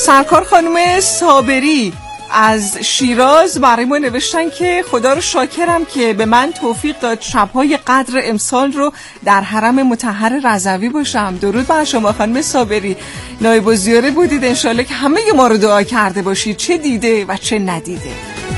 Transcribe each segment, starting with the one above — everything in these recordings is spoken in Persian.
سرکار خانم صابری از شیراز برای ما نوشتن که خدا رو شاکرم که به من توفیق داد شب‌های قدر امسال رو در حرم مطهر رضوی باشم. درود بر شما خانم صابری، نایب الزیاره بودید، انشالله که همه ما رو دعا کرده باشید، چه دیده و چه ندیده.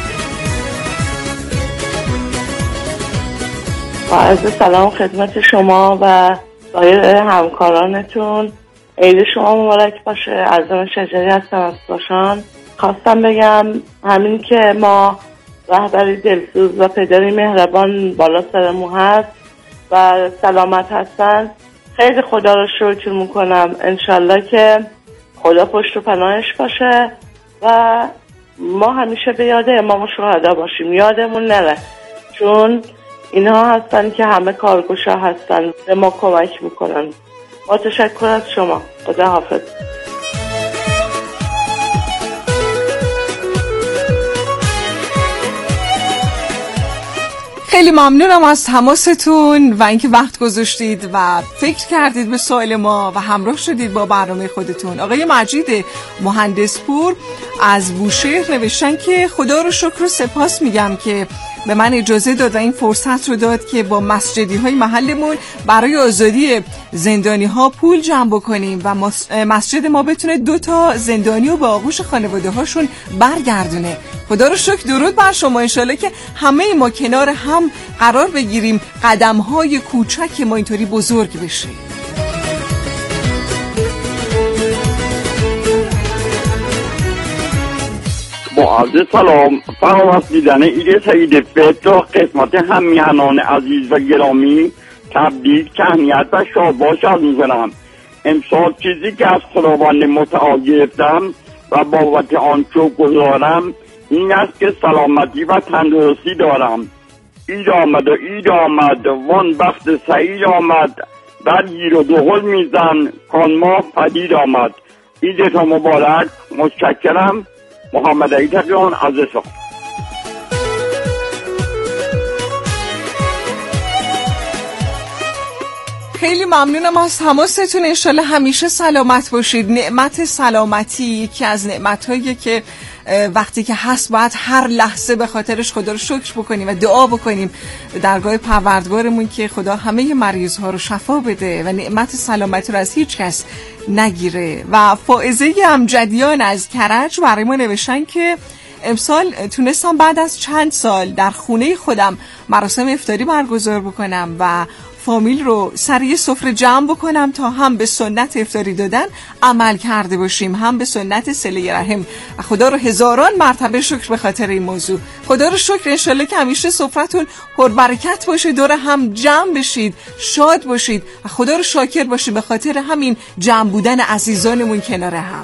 با عرض سلام خدمت شما و سایر همکارانتون. عید شما مبارک باشه. عزم شجری هستم از باشان. خواستم بگم همین که ما رهبری دلسوز و پدری مهربان بالا سرمون هست و سلامت هستن، خیلی خدا رو شکر میکنم. انشالله که خدا پشت و پناهش باشه و ما همیشه به یاد امام شهدا باشیم، یادمون نره، چون اینها هستن که همه کارگوشا هستن، به ما کمک میکنن. با تشکر از شما. خدا حافظ. خیلی ممنونم از تماستون و اینکه وقت گذاشتید و فکر کردید به سوال ما و همراه شدید با برنامه خودتون. آقای مجید مهندسپور از بوشهر نوشتن که خدا رو شکر و سپاس میگم که به من اجازه داد و این فرصت رو داد که با مسجدی های محلمون برای آزادی زندانی ها پول جمع بکنیم و مسجد ما بتونه 2 زندانی رو به آغوش خانواده هاشون برگردونه. خدا رو شکر. درود بر شما. انشالله که همه ما کنار هم قرار بگیریم، قدم های کوچک ما اینطوری بزرگ بشه. با عرض سلام، فراز دیدن عید سعید فطر و قسمت همیهنان عزیز و گرامی تبریک، تهنیت و شادباش عرض می‌کنم. امسال چیزی که از خداوند متعال گرفتم و بابت آن شکرگزارم این است که سلامتی و تندرستی دارم. عید آمد و عید آمد، وان بخت سعید آمد، برگیر و دهل میزن کان ماه پدید آمد. عیدتان مبارک. متشکرم. محمد علی تقیان از اصفهان. خیلی ممنونم از تماستون. انشالله همیشه سلامت باشید. نعمت سلامتی یکی از نعمت‌هایی که وقتی که هست باید هر لحظه به خاطرش خدا رو شکر بکنیم و دعا بکنیم درگاه پروردگارمون که خدا همه مریض‌ها رو شفا بده و نعمت سلامتی رو از هیچ کس نگیره. و فائزه امجدیان از کرج برای ما نوشتن که امسال تونستم بعد از چند سال در خونه خودم مراسم افطاری برگزار بکنم و فامیل رو سر یه سفره جمع بکنم تا هم به سنت افطاری دادن عمل کرده باشیم، هم به سنت صله رحم. و خدا رو هزاران مرتبه شکر به خاطر این موضوع. خدا رو شکر. انشالله که همیشه سفرتون پربرکت باشه، دور هم جمع بشید، شاد باشید و خدا رو شاکر باشید به خاطر همین جمع بودن عزیزانمون کنار هم.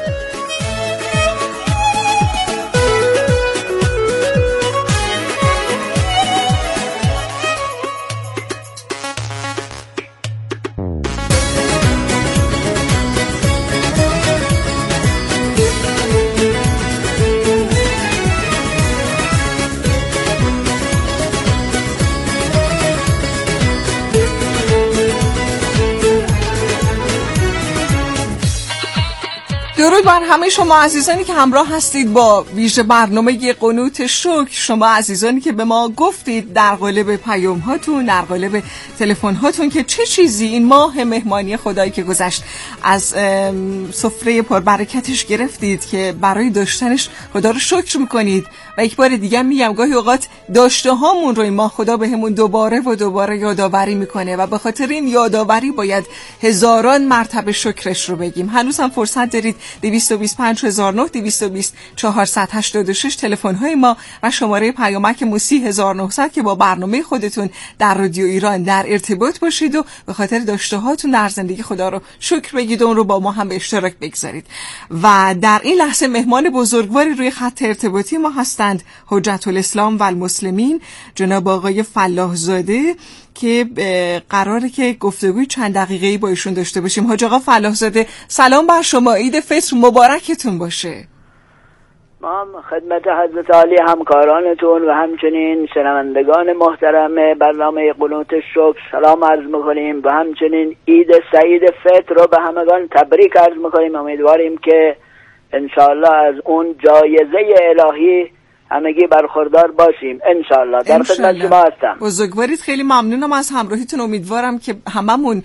درود بر همه شما عزیزانی که همراه هستید با ویژه برنامه قنوت شکر. شما عزیزانی که به ما گفتید در قالب پیام هاتون، در قالب تلفن هاتون که چه چیزی این ماه مهمانی خدایی که گذشت از سفره پربرکتش گرفتید که برای داشتنش خدا رو شکر میکنید. و یک بار دیگه میگم گاهی اوقات داشته هامون رو این ماه خدا بهمون دوباره و دوباره یادآوری میکنه و به خاطر این یادآوری باید هزاران مرتبه شکرش رو بگیم. هنوز هم فرصت دارید. 225009 220486 تلفن های ما و شماره پیامک موسی 1900 که با برنامه خودتون در رادیو ایران در ارتباط باشید و به خاطر داشته هاتون در زندگی خدا رو شکر بگید و اون رو با ما هم به اشتراک بگذارید. و در این لحظه مهمان بزرگواری روی خط ارتباطی ما هستند حجت الاسلام و المسلمین جناب آقای فلاح زاده که قراره که گفتگوی چند دقیقه‌ای با ایشون داشته باشیم. حاج آقا فلاح زاده سلام بر شما، عید فطر مبارکتون باشه. ما خدمت حضرت عالی همکارانتون و همچنین شنوندگان محترم برنامه قنوت شکر سلام عرض میکنیم و همچنین عید سعید فطر رو به همگان تبریک عرض میکنیم. امیدواریم که انشاءالله از اون جایزه الهی همگی برخوردار باشیم انشاءالله. در خدمت شما هستم. بزرگوارید، خیلی ممنونم از همراهیتون. امیدوارم که هممون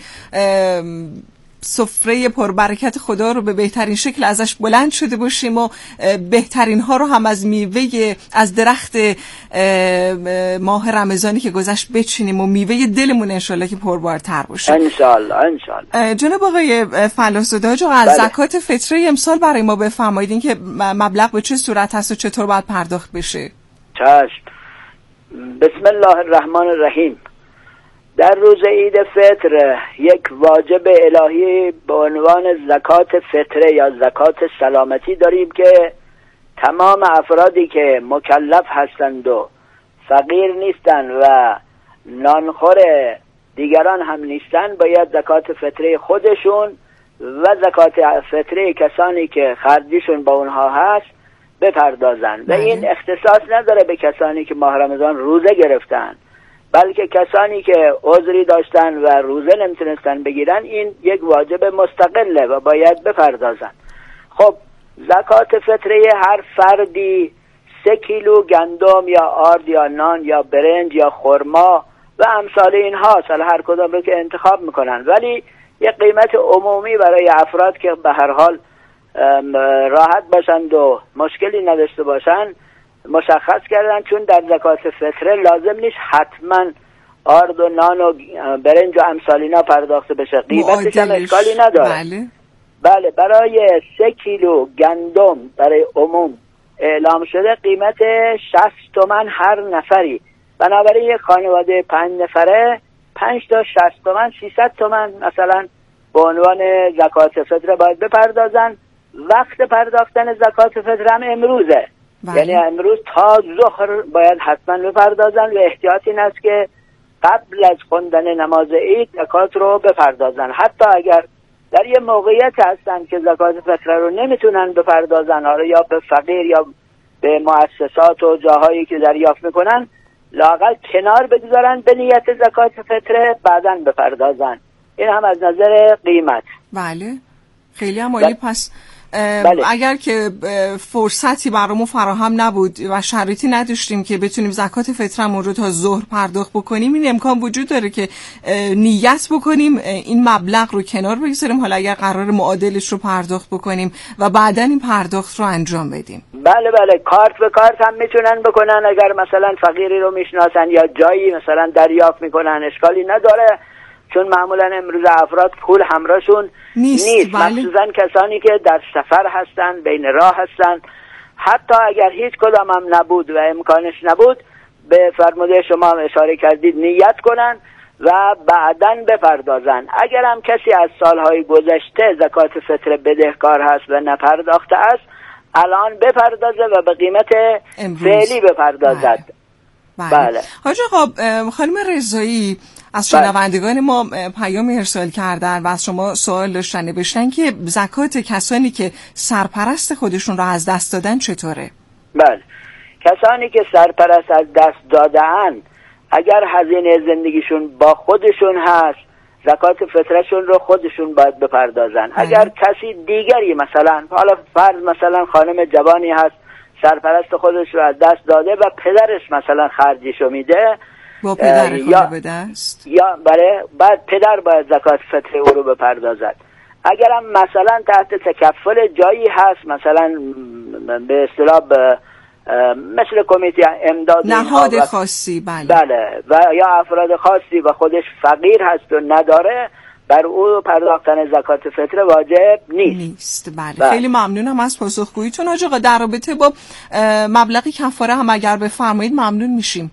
سفره پربرکت خدا رو به بهترین شکل ازش بلند شده باشیم و بهترین ها رو هم از میوه از درخت ماه رمضانی که گذشت بچینیم و میوه دلمون انشالله که پربارتر باشه انشالله. جناب آقای فلاح‌زاده حاج آقا، از زکات فطره امسال برای ما بفرمایید این که مبلغ به چه صورت هست و چطور باید پرداخت بشه؟ چشم. بسم الله الرحمن الرحیم. در روز عید فطر یک واجب الهی به عنوان زکات فطره یا زکات سلامتی داریم که تمام افرادی که مکلف هستند و فقیر نیستند و نانخور دیگران هم نیستند باید زکات فطره خودشون و زکات فطره کسانی که خرجشون با اونها هست بپردازند. و این اختصاص نداره به کسانی که ماه رمضان روزه گرفتن، بلکه کسانی که عذری داشتن و روزه نمیتونستن بگیرن این یک واجب مستقله و باید بپردازن. خب زکات فطره هر فردی 3 کیلو گندم یا آرد یا نان یا برنج یا خرما و امثال اینها، حالا هر کدام رو که انتخاب میکنن، ولی یک قیمت عمومی برای افراد که به هر حال راحت باشند و مشکلی نداشته باشند مشخص کردن، چون در زکات فطره لازم نیست حتما آرد و نان و برنج و امثال اینا پرداخته بشه، قیمتش هم اشکالی نداره. بله برای 3 کیلو گندم برای عموم اعلام شده قیمت 60 تومن هر نفری، بنابراین یک خانواده 5 نفره 5 تا 60 تومن 300 تومن مثلا به عنوان زکات فطره باید بپردازن. وقت پرداختن زکات فطره هم امروزه، یعنی امروز تا ظهر باید حتما بپردازن و احتیاط این است که قبل از خوندن نماز عید زکات رو بپردازن. حتی اگر در یه موقعیت هستن که زکات فطره رو نمیتونن بپردازن، آره یا به فقیر یا به مؤسسات و جاهایی که دریافت میکنن، لااقل کنار بگذارن به نیت زکات فطره بعداً بپردازن. این هم از نظر قیمت. بله خیلی هم عالی. پس اگر که فرصتی برامون فراهم نبود و شرایطی نداشتیم که بتونیم زکات فطرمون رو تا ظهر پرداخت بکنیم، این امکان وجود داره که نیت بکنیم این مبلغ رو کنار بگذاریم، حالا اگر قرار معادلش رو پرداخت بکنیم و بعداً این پرداخت رو انجام بدیم. بله کارت به کارت هم میتونن بکنن، اگر مثلا فقیری رو میشناسن یا جایی مثلا دریافت میکنن اشکالی نداره، چون معمولا امروز افراد پول همراهشون نیست. مخصوصا کسانی که در سفر هستن، بین راه هستن. حتی اگر هیچ کدام هم نبود و امکانش نبود، به فرموده شما هم اشاره کردید نیت کنن و بعداً بپردازن. اگر هم کسی از سالهای گذشته زکات فطر بدهکار هست و نپرداخته است، الان بپردازه و به قیمت فعلی بپردازد. بله. حاج آقا، خانم رضایی از شنوندگان ما پیام ارسال کردن و از شما سوال داشتن، نوشتن که زکات کسانی که سرپرست خودشون رو از دست دادن چطوره؟ بله، کسانی که سرپرست از دست دادن اگر هزینه زندگیشون با خودشون هست زکات فطرشون رو خودشون باید بپردازن. اگر کسی دیگری مثلا حالا فرض مثلا خانم جوانی هست سرپرست خودش رو از دست داده و پدرش مثلا خرجشو میده با پدر خود به دست، یا بعد پدر باید زکات فطر او رو بپردازد. اگر هم مثلا تحت تکفل جایی هست، مثلا به اصطلاح مثل کمیته امداد نهاد خاصی، بله و یا افراد خاصی و خودش فقیر هست و نداره، بر او پرداختن زکات فطر واجب نیست. بله. خیلی ممنونم از پاسخگوییتون. حاج آقا، در رابطه با مبلغ کفاره هم اگر بفرمایید ممنون میشیم.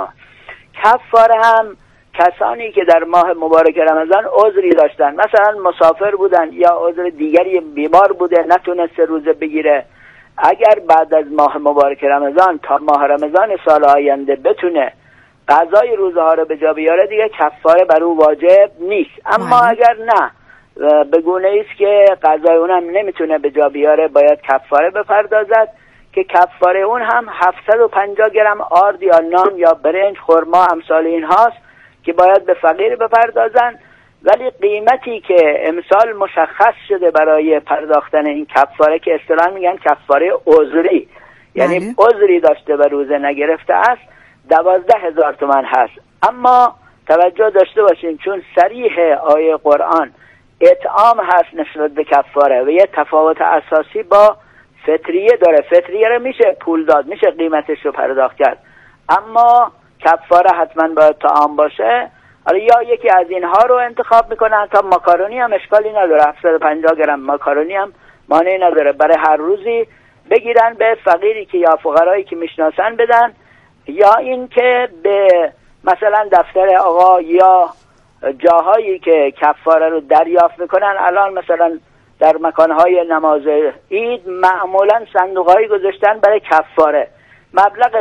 کفاره هم کسانی که در ماه مبارک رمضان عذری داشتن، مثلا مسافر بودن یا عذر دیگری، بیمار بوده نتونسته روزه بگیره، اگر بعد از ماه مبارک رمضان تا ماه رمضان سال آینده بتونه قضای روزه ها رو به جا بیاره، دیگه کفاره بر او واجب نیست. اما اگر نه، به گونه ایست که قضای اونم نمیتونه به جا بیاره، باید کفاره بپردازد که کفاره اون هم 750 گرم آرد یا نان یا برنج، خرما، امثال این هاست که باید به فقیر بپردازن ولی قیمتی که امسال مشخص شده برای پرداختن این کفاره که اصطلاحاً میگن کفاره عذری، یعنی عذری داشته و روزه نگرفته است، 12,000 تومان هست. اما توجه داشته باشین چون صریح آیه قرآن اطعام هست نسبت به کفاره و یه تفاوت اساسی با فطریه داره. فطریه رو میشه پول داد، میشه قیمتش رو پرداخت کرد، اما کفاره حتما باید طعام باشه. حالا یا یکی از اینها رو انتخاب میکنن، تا ماکارونی هم اشکالی نداره، 750 گرم ماکارونی هم مانعی نداره، برای هر روزی بگیرن به فقیری که یا فقرایی که میشناسن بدن، یا این که به مثلا دفتر آقا یا جاهایی که کفاره رو دریافت میکنن. الان مثلا در مکانهای نماز عید معمولا صندوقهایی گذاشتن برای کفاره، مبلغ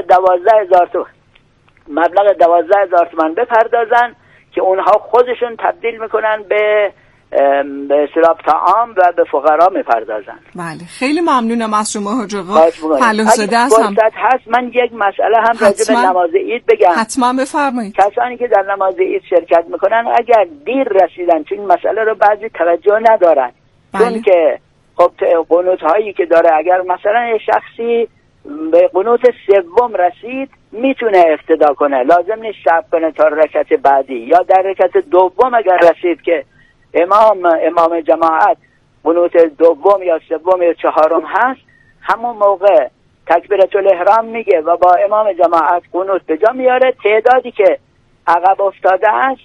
12,000 تومان بپردازن که اونها خودشون تبدیل میکنن به اصطلاح طعام و به فقرا میپردازن. بله خیلی ممنونم از شما حاج آقا فلاح‌زاده هستم. هست من یک مسئله هم راجع به نماز عید بگم. حتما بفرمایید. کسانی که در نماز عید شرکت میکنن اگر دیر رسیدن، چون این مسئله رو بعضی توجه ندارن، چون که خب قنوت هایی که داره، اگر مثلا یه شخصی به قنوت سوم رسید میتونه اقتدا کنه، لازم نیست صبر کنه تا رکعت بعدی، یا در رکعت دوم اگر رسید که امام جماعت قنوت دوم یا سوم یا چهارم هست، همون موقع تکبیرة الاحرام میگه و با امام جماعت قنوت به جا میاره. تعدادی که عقب افتاده است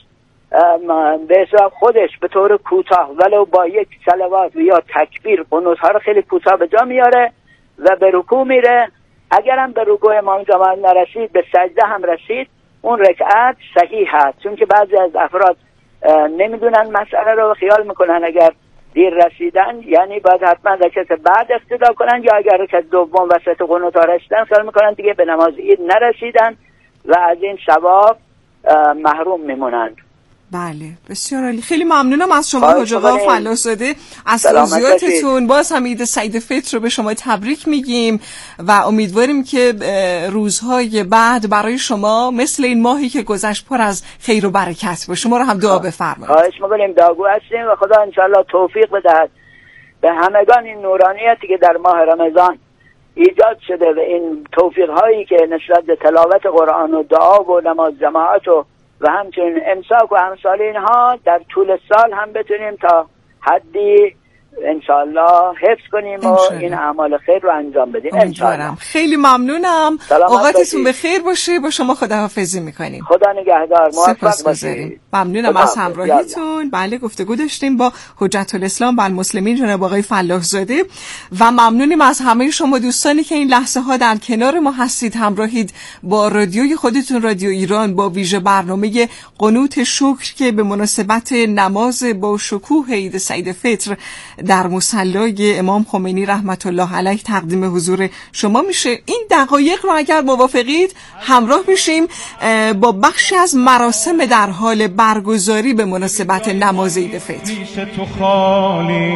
به اصطلاح خودش به طور کوتاه ولو با یک صلوات یا تکبیر قنوت ها رو خیلی کوتاه به جا میاره و به رکوع میره. اگرم به رکوع امام جماعت نرسید، به سجده هم رسید، اون رکعت صحیح هست. چون که بعضی از افراد نمیدونن مسئله رو، خیال میکنن اگر دیر رسیدن یعنی باید حتما رکعت بعد اقتدا کنن، یا اگر رکعت دوم وسط قنوت ها رسیدن خیال میکنن دیگه به نماز عید نرسیدن و از این ثواب محروم میمونند. بله بسیار عالی، خیلی ممنونم از شما حاج آقا فلاح‌زاده از توضیحاتتون. باز هم عید سعید فطر رو به شما تبریک میگیم و امیدواریم که روزهای بعد برای شما مثل این ماهی که گذشت پر از خیر و برکت باشه. شما رو هم دعا بفرمایید. خواهش می‌کنیم، دعاگو هستیم و خدا انشالله توفیق بدهد به همگان این نورانیتی که در ماه رمضان ایجاد شده و این توفیق هایی که نسبت به تلاوت قرآن و دعا و نماز جماعت و همچنین امساک و امثال اینها در طول سال هم بتونیم تا حدی انشالله حفظ کنیم و این اعمال خیر رو انجام بدیم انشالله. خیلی ممنونم، اوقاتتون بخیر باشه. با شما خداحافظی میکنیم. خدا نگهدار، موفق باشید. ممنونم از همراهیتون. بله گفتگو داشتیم با حجت الاسلام و المسلمین جناب آقای فلاح‌زاده و ممنونیم از همه شما دوستانی که این لحظه ها در کنار ما هستید، همراهید با رادیوی خودتون رادیو ایران با ویژه برنامه قنوت شکر که به مناسبت نماز با شکوه عید سعید فطر در مصلی امام خمینی رحمت الله علیه تقدیم حضور شما میشه. این دقایق رو اگر موافقید همراه میشیم با بخشی از مراسم در حال برگزاری به مناسبت نماز عید فطر. تو خالی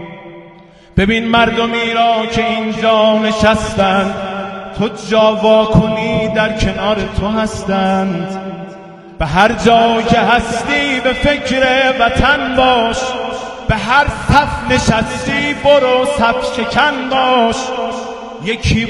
ببین مردمی را که اینجا نشستند، تو جا واکنی در کنار تو هستند. به هر جا که هستی به فکر وطن باش، به هر صف نشستی برو صف شکن باش. یکی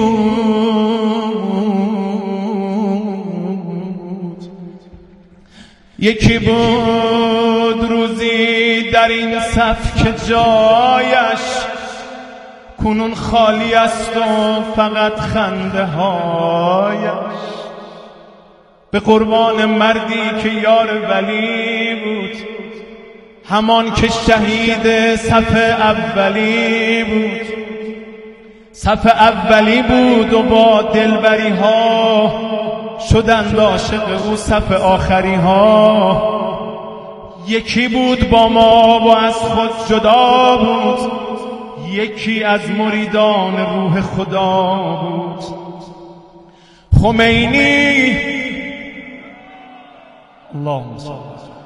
بود روزی در این صف که جایش کنون خالی است و فقط خنده هایش. به قربان مردی که یار ولی بود، همان که شهید صف اولی بود. صف اولی بود و با دلبری ها شدند عاشق او صف آخری ها. یکی بود با ما و از خود جدا بود، یکی از مریدان روح خدا بود. خمینی اللهم صل.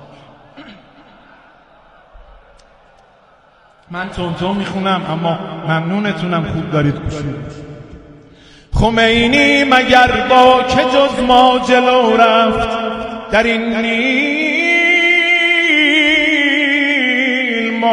من تون میخونم اما ممنونتونم خوب دارید گوش میدید. خمینی مگر با که جز ما جلو رفت در این نیست،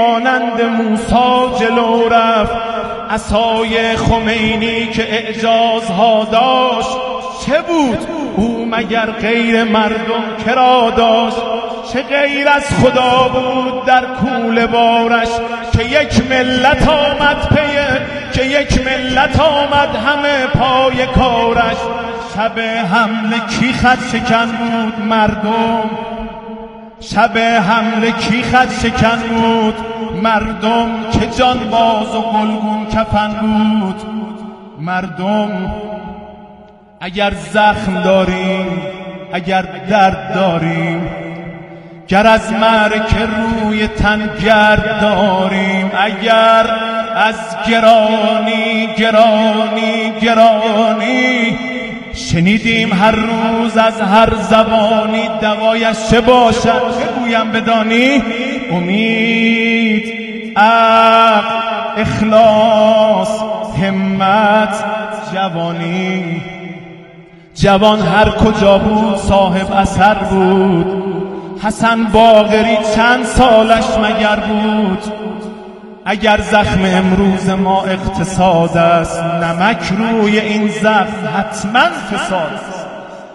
مانند موسی جلو رفت. عصای خمینی که اعجازها داشت چه بود؟ او مگر غیر مردم کرا داشت؟ چه غیر از خدا بود در کوله بارش که یک ملت آمد پیه، که یک ملت آمد همه پای کارش. شب حمله کی خط شکن بود مردم، شب حمله کی خط شکن بود مردم، که جان باز و گلگون کفن بود مردم. اگر زخم داریم، اگر درد داریم، گر از معرکه روی تن گرد داریم، اگر از گرانی گرانی گرانی شنیدیم هر روز از هر زبانی، دوایش چه باشد بگویم بدانی؟ امید، عقل، اخلاص، همت، جوانی. جوان هر کجا بود صاحب اثر بود. حسن باقری چند سالش مگر بود؟ اگر زخم امروز ما اقتصاد است، نمک روی این زخم حتما فساد است.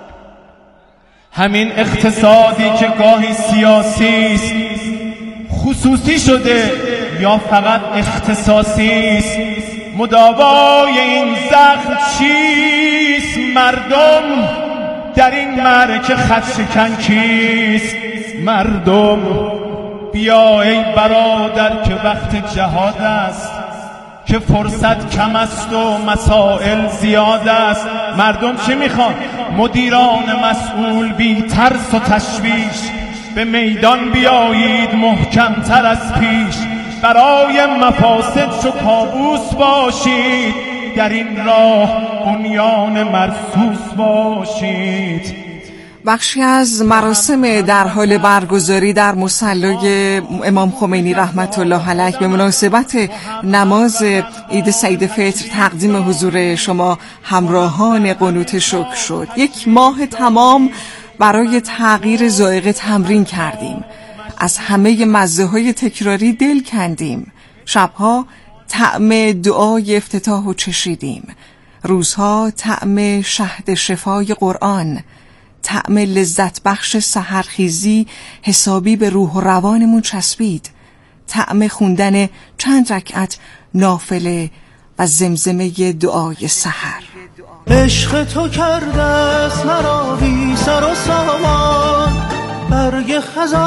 همین اقتصادی که گاهی سیاسی است، خصوصی شده یا فقط اختصاصی است. مداوای این زخم چیست مردم؟ در این معرکه خط شکن کیست مردم؟ بیا ای برادر که وقت جهاد است، که فرصت کم است و مسائل زیاد است. مردم چه میخوان؟ مدیران مسئول بی ترس و تشویش، به میدان بیایید محکمتر از پیش. برای مفاسد چو کابوس باشید، در این راه بنیان مرصوص باشید. بخشی از مراسم در حال برگزاری در مصلی امام خمینی رحمت الله علیه به مناسبت نماز عید سعید فطر تقدیم حضور شما همراهان قنوت شکر شد. یک ماه تمام برای تغییر ذائقه تمرین کردیم، از همه مزه‌های تکراری دل کندیم، شبها طعم دعای افتتاح و چشیدیم، روزها طعم شهد شفای قرآن، طعم لذت بخش سحرخیزی حسابی به روح و روانمون چسبید، طعم خوندن چند رکعت نافله و زمزمه دعای سحر. عشق تو کرده است مرا بی سر و سامان، برگ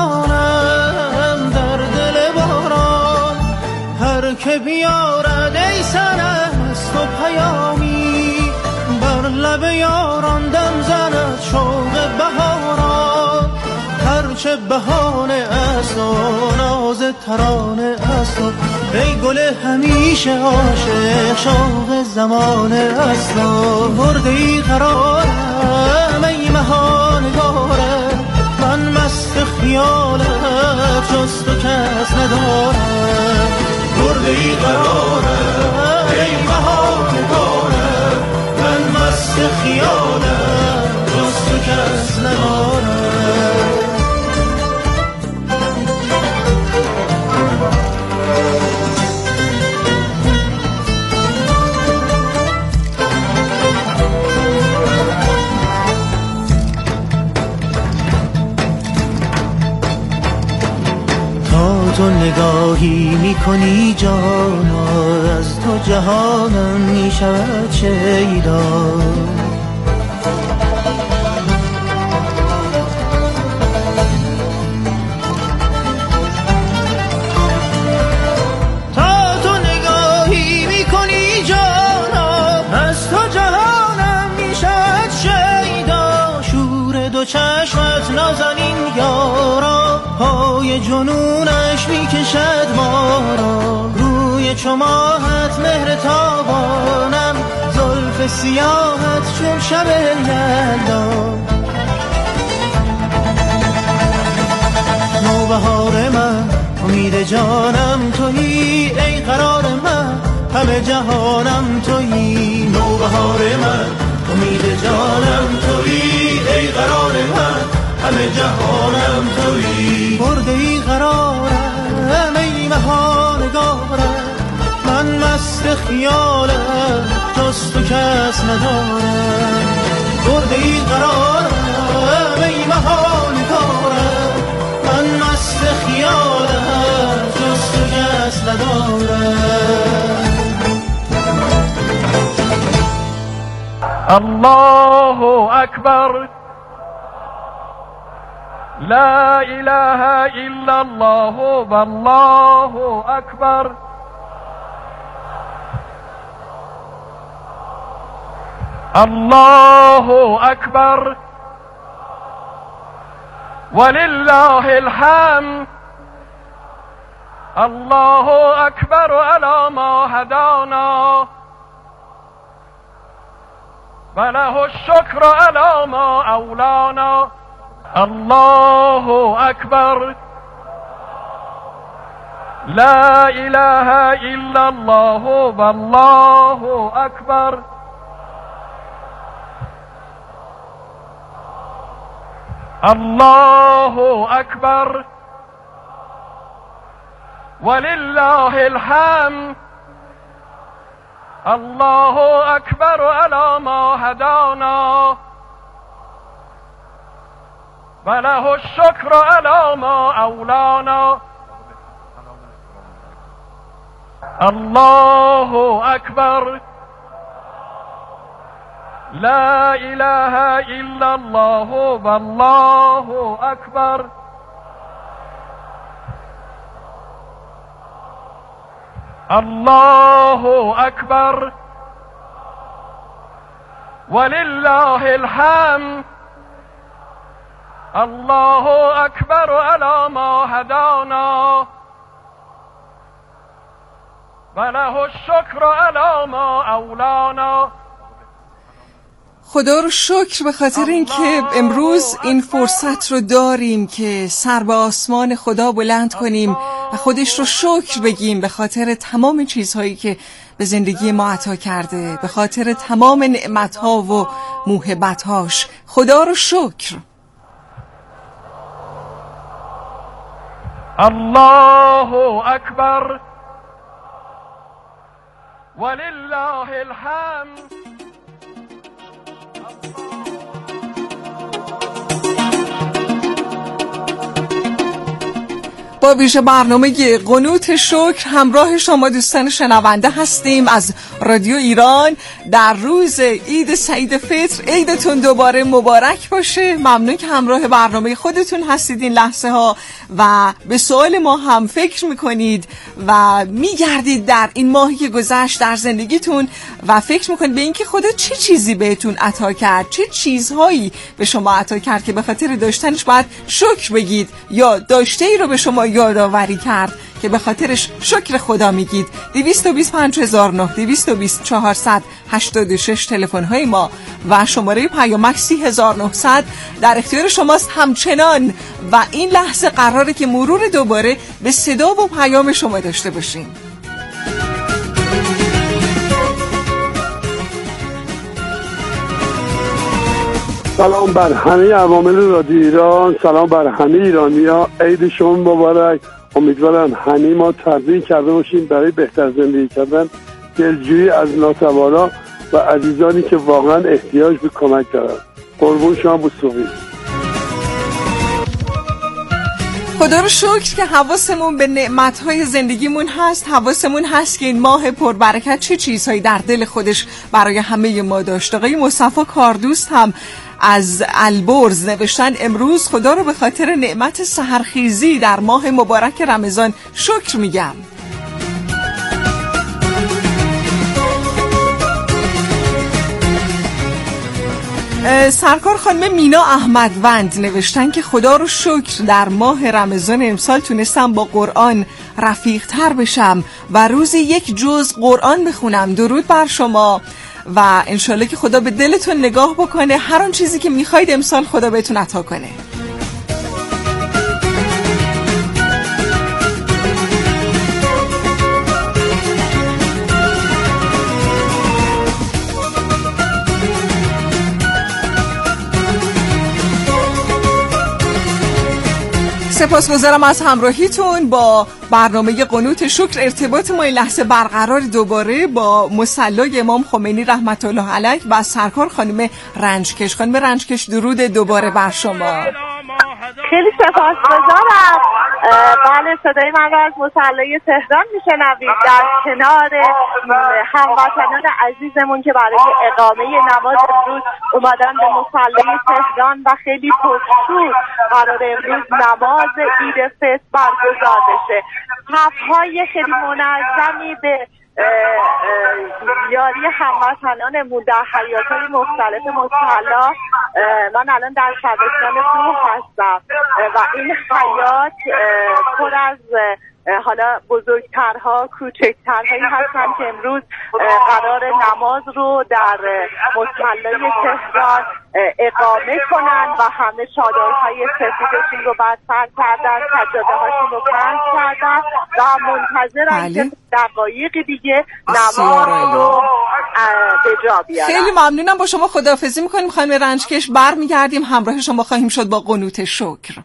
خزانم در دل باران. هر که بیارد ای سرست و پیامی، بر لب یاران دم زند شوق بهاران. هرچه بهانه است و ناز ترانه است و ای گل همیشه عاشق شوق زمانه است و برده ای قرارم ای مهانگاره، من مست خیالت جز تو کس ندارم. برده ای قرارم ای مهانگاره، من مست خیالت جز تو کس ندارم. تو نگاهی میکنی جانا، از تو جهانم میشود شیدا. تا تو نگاهی میکنی جانا، از تو جهانم میشود شیدا. شور دو چشمت نازنین یارا، پای جنونش میکشد ما را. روی چماهت مهر تابانم، زلف سیاهت چون شب یلدا. نوبهار من امید جانم تویی، ای قرار من همه جهانم تویی. نوبهار من امید جانم تویی، ای قرار من همه جهانم تویی. برده ای قرارم ای مهار خیالم جز تو کس ندارم برده ای قرارم ای محال کارم من مست خیالم جز تو کس ندارم الله اکبر لا اله الا الله والله اکبر الله اکبر ولله الحمد الله اکبر علی ما هدانا وله الشکر علی ما اولانا الله اکبر لا اله الا الله والله اکبر الله اکبر ولله الحمد الله اکبر علی ما هدانا وله الشکر علی ما اولانا الله اکبر لا اله الا الله والله اکبر الله اکبر ولله الحمد الله اکبر علی ما هدانا وله الشکر علی ما اولانا. خدا رو شکر به خاطر اینکه امروز این فرصت رو داریم که سر به آسمان خدا بلند کنیم و خودش رو شکر بگیم به خاطر تمام چیزهایی که به زندگی ما عطا کرده، به خاطر تمام نعمتها و موهبتهاش. خدا رو شکر. الله اکبر ولله الحمد. با ویژه برنامه قنوت شکر همراه شما دوستان شنونده هستیم از رادیو ایران در روز عید سعید فطر. عیدتون دوباره مبارک باشه. ممنون که همراه برنامه خودتون هستید این لحظه ها و به سوال ما هم فکر میکنید و میگردید در این ماهی که گذشت در زندگیتون و فکر میکنید به اینکه خدا چه چیزی بهتون عطا کرد، چه چیزهایی به شما عطا کرد که به خاطر داشتنش باید شکر بگید یا داشته ای رو به شما یادآوری کرد که به خاطرش شکر خدا میگید. 225009 220486 تلفن های ما و شماره پیامک 30900 در اختیار شماست همچنان و این لحظه قراره که مرور دوباره به صدا و پیام شما داشته باشیم. سلام بر همه عوامل رادیو ایران، سلام بر همه ایرانی‌ها. عید شما مبارک. امیدوارم همه ما تبریک کرده باشیم برای بهتر زندگی کردن، دلجویی از ناتوانا و عزیزانی که واقعا احتیاج به کمک دارن. قربون شما بوسوقی. خدا رو شکر که حواسمون به نعمت‌های زندگیمون هست. حواسمون هست که این ماه پربرکت چه چیزهایی در دل خودش برای همه ما داشت. آقای مصطفی کاردوست هم از البرز نوشتن امروز خدا رو به خاطر نعمت سحرخیزی در ماه مبارک رمضان شکر میگم. سرکار خانم مینا احمدوند نوشتن که خدا رو شکر در ماه رمضان امسال تونستم با قرآن رفیق تر بشم و روزی یک جزء قرآن بخونم. درود بر شما و انشالله که خدا به دلتون نگاه بکنه، هر آن چیزی که میخواید امسال خدا بهتون عطا کنه. سپاسگزارم از همراهیتون با برنامه قنوت شکر. ارتباط ما این لحظه برقرار دوباره با مصلی امام خمینی رحمت الله علیه و سرکار خانم رنجکش. خانم رنجکش درود دوباره بر شما. خیلی سپاسگزارم. بله، صدای من را از مصلی تهران میشنوید در کنار هموطنان عزیزمون که برای اقامه نماز امروز اومدن به مصلی تهران و خیلی پرسود قرار امروز نماز عید فطر برگزار بشه. صف‌های خیلی منظمی به یاری هموطنانمون در حیاط‌های مختلف مصلی. من الان در شبستان کوه هستم و این حیاط پر از حالا بزرگترها کوچکترهایی هستن که امروز قرار نماز رو در مصلی تهران اقامه کنن و همه چادرهای سفیدشون رو برسر کردن، سجاده هاشون رو پهن کردن و منتظرن که دقایق دیگه نماز رو به جا بیارن. خیلی ممنونم. با شما خداحافظی میکنیم خانم رنجکش. برمیگردیم همراه شما خواهیم شد با قنوت شکر.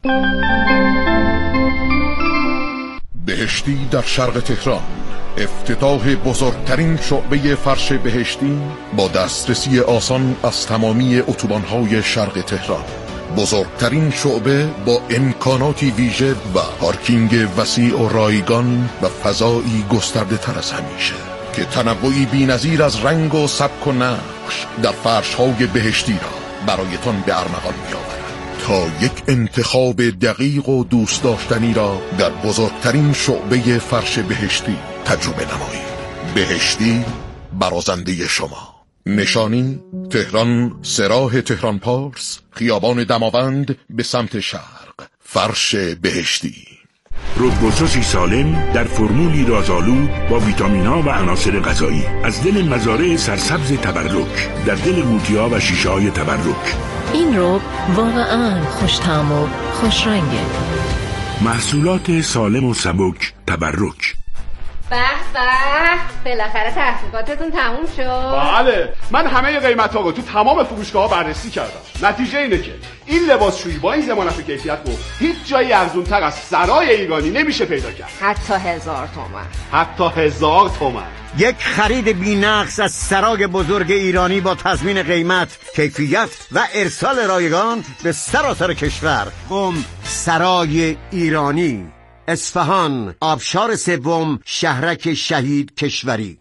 بهشتی در شرق تهران، افتتاح بزرگترین شعبه فرش بهشتی با دسترسی آسان از تمامی اتوبان‌های شرق تهران. بزرگترین شعبه با امکاناتی ویژه و پارکینگ وسیع و رایگان و فضایی گسترده تر از همیشه که تنوعی بی‌نظیر از رنگ و سبک و نقش در فرش‌های بهشتی را برایتان به ارمغان می‌آورد تا یک انتخاب دقیق و دوست داشتنی را در بزرگترین شعبه فرش بهشتی تجربه نمایید. بهشتی برازنده شما. نشانی تهران، سراح تهران پارس، خیابان دماوند به سمت شرق. فرش بهشتی. رودبوسوسی سالم در فرمولی رازآلود با ویتامین‌ها و عناصر غذایی از دل مزارع سرسبز تبرک در دل قوطی‌ها و شیشه‌های تبرک. این رب واقعاً خوش طعم و خوش رنگه. محصولات سالم و سبک تبرک. به بالاخره تحقیقاتتون تموم شد؟ بله، من همه قیمت‌ها رو تو تمام فروشگاه‌ها بررسی کردم. نتیجه اینه که این لباسشویی با این ضمانت کیفیت رو هیچ جایی ارزان‌تر از سرای ایرانی نمیشه پیدا کرد. حتی 1000 تومان. حتی 1000 تومان. یک خرید بی‌نقص از سرای بزرگ ایرانی با تضمین قیمت، کیفیت و ارسال رایگان به سراسر کشور. سرای ایرانی، اصفهان، آبشار سوم، شهرک شهید کشوری.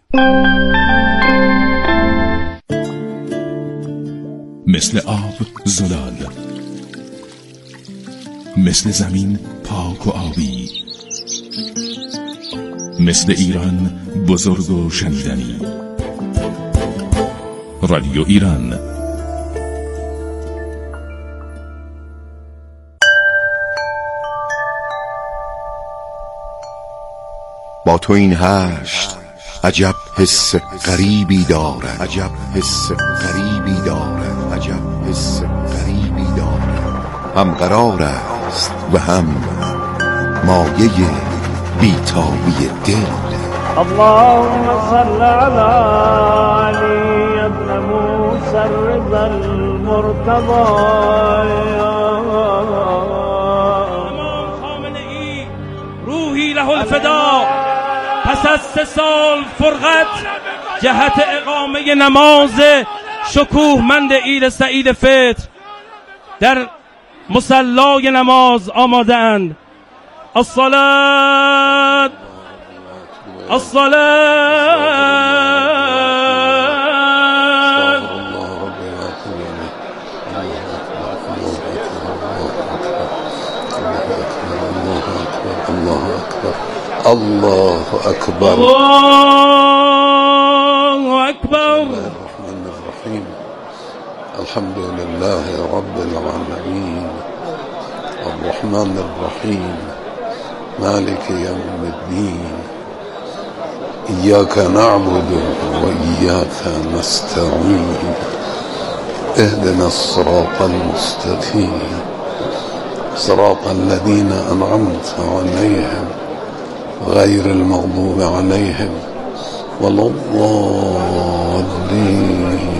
مثل آب زلال، مثل زمین پاک و آبی، مثل ایران بزرگ و شنیدنی. رادیو ایران. با تو این هشت عجب حس غریبی دارد، عجب حس غریبی دارد، عجب حس غریبی دارد. هم قرار است و هم مایه بیتابی دل. اللهم صل على علی ابن موسی الرضا المرتضی. امام خامنه ای روحی له الفدا پس از 3 سال فرقت جهت اقامه نماز شکوهمند عید سعید فطر در مصلای نماز آماده اند. الصلاة الله أكبر الله أكبر. الرحمن الرحيم. الحمد لله رب العالمين الرحمن الرحيم مالك يوم الدين إياك نعبد وإياك نستعين اهدنا الصراط المستقيم صراط الذين أنعمت عليهم غير المغضوب عليهم ولا الضالين.